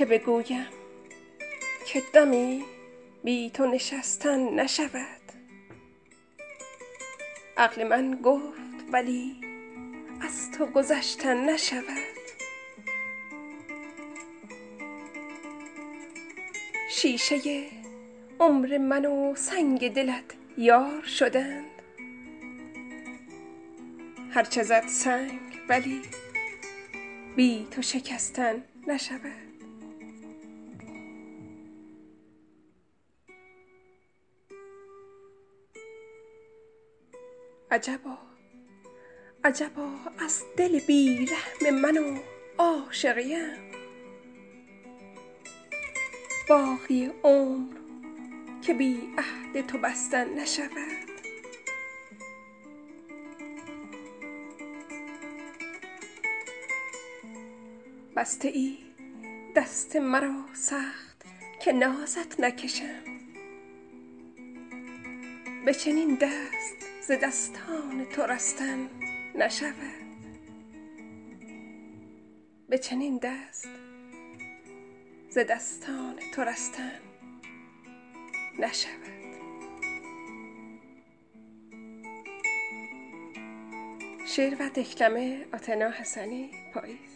چه بگویم که دمی بی تو نشستن نشود. عقل من گفت ولی از تو گذشتن نشود. شیشه عمر من و سنگ دلت یار شدند. هرچه زد سنگ ولی بی تو شکستن نشود. عجبا عجبا از دل بی رحم من و عاشقیم. باقی عمر که بی عهد تو بستن نشود. بسته ای دست مرا سخت که نازت نکشم. به چنین دست ز دستان تو رستن نشود. به چنین دست ز دستان تو رستن نشود. شعر و دکلمه آتنا حسنی، پاییز.